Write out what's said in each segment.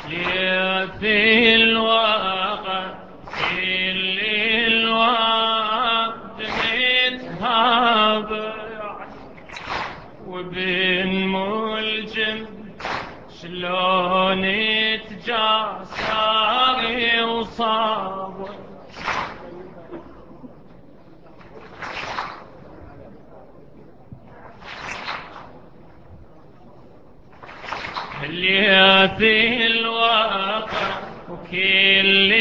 ليه في الوقت اللي الوقت متهابع وبين ملجم شلون تجاسر وصاب اللي في الوقت وكل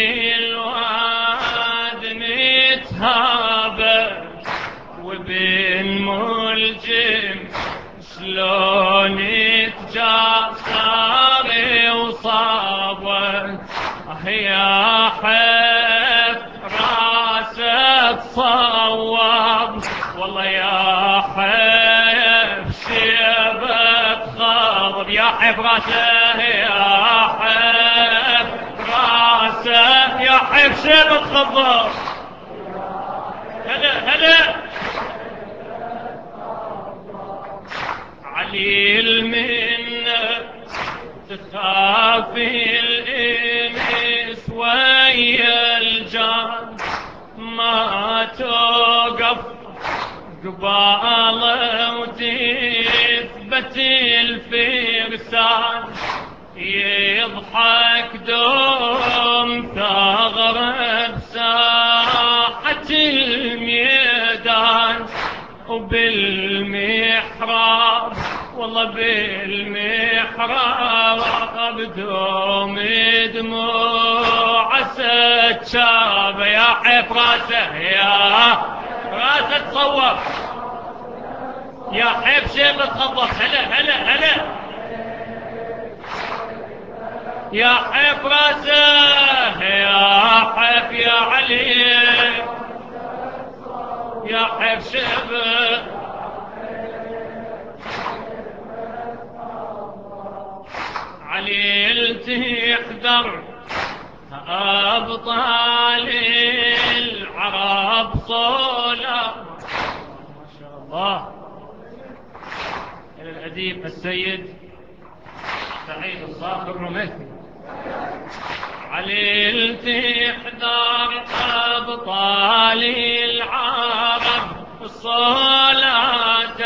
الواد متهابع وبين ملجم شلون تجاسر وصابت يا حف راسك صواب والله يا حف شيبك خضب يا حف راسه يا حف راسه يا حف شيبك خضب هلا هلا علي المنة تخاف الإنس ويا الجان ما توقف قباله وتثبت الفرسان يضحك دوم ثغر بساحة الميدان وبالمحراب والله بالمحراب دوم دموع سجاب يا حف راسه يا راسه تصوب يا حف شيخ تخبط هلا هلا هلا يا حف راسه يا حف يا علي يا حف شبه علي تحذر أبطال العرب صولا ما شاء الله إلى الأديب السيد سعيد الصاخر الرميثي علي تحذر أبطال العرب صلاة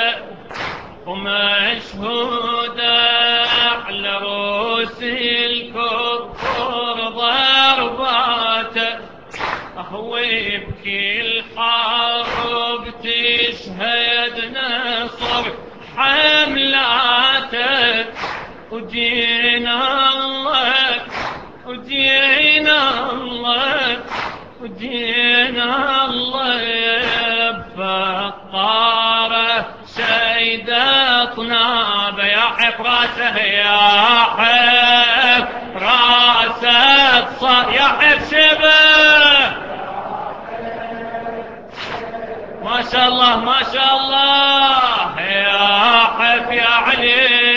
ومشهودة على رؤوس الكفر ضربات هو بكل حرب تشهد نصر حملاته ودين الله ودين الله ودين الله بفقاره شيدة طنابه يا حف راسه يا حف راسه يا حف شبه ما شاء الله ما شاء الله يا حف يا علي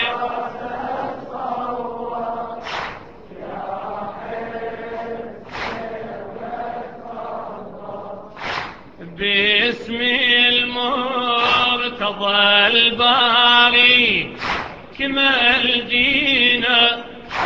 باسم المرتضى الباري كمل دينا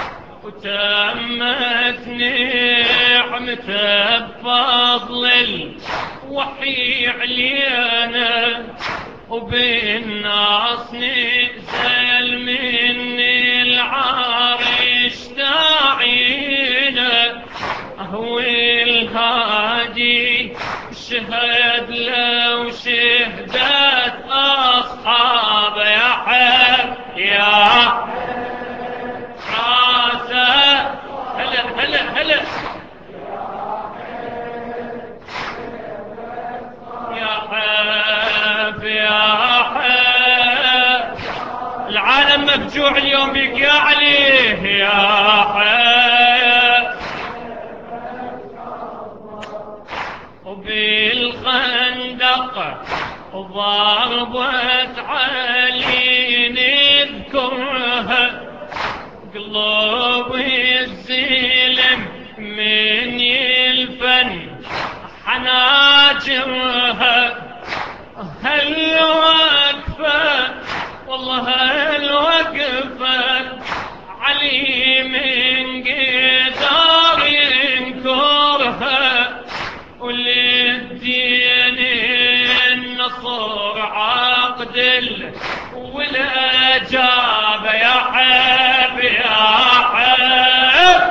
وتمت نعمته بفضل الوحي علينا وبالناس نزل من العرش داعينا هو الهادي شهد لو شهدت أصحاب يا حب يا راسه هلا هلا هلا يا حب يا حب العالم مفجوع اليوم بك يا علي يا حب وبالخندق ضربة علي نذكرها قلوب الزلم من يلفن حناجرها هل وقفة والله هل وقفة علي من جاب يا حب يا حب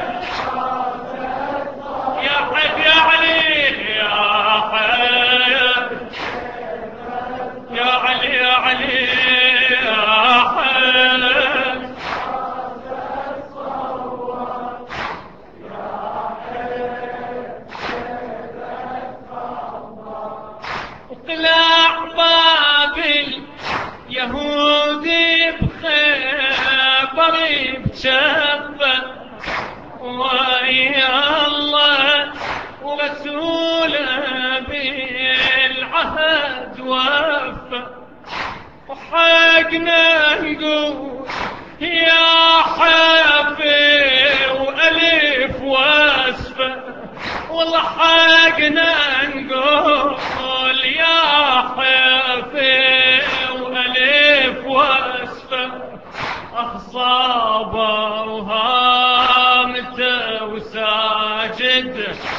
يا حب يا علي يا حب يا علي يا علي يا حب اقلع بابل يهودي بخبر بشفه ويا الله ورسوله بالعهد وفى وحقنا نقول يا حفي وألف واسفة والله حقنا نقول يا حفي وألف واسفة أخصابها متى وساجد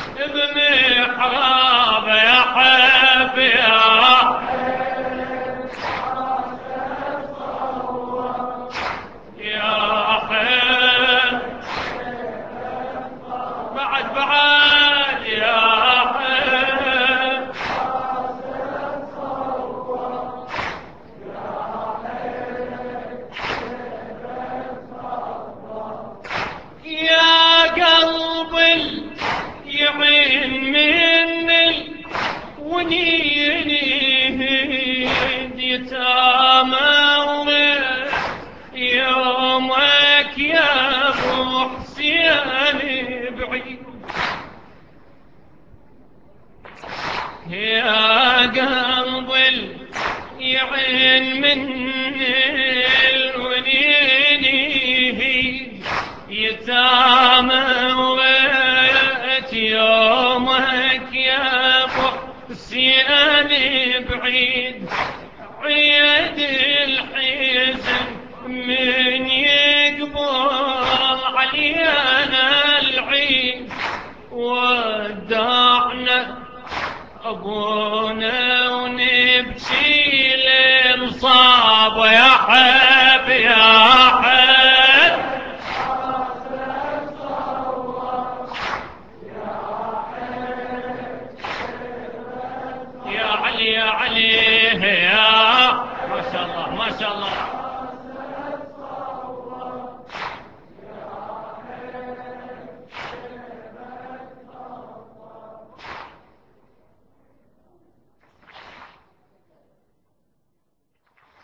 بمحراب يا حب يا يا حب بعد يا حب يا قلب يعين مني ونيني يتامى يومك يا ابو حسين بعيد يا قلب يعين مني الونيني يتامى ويت يومك يا ابو حسين بعيد عيد الحزن من يقبل علينا العيد ودعنا أبونا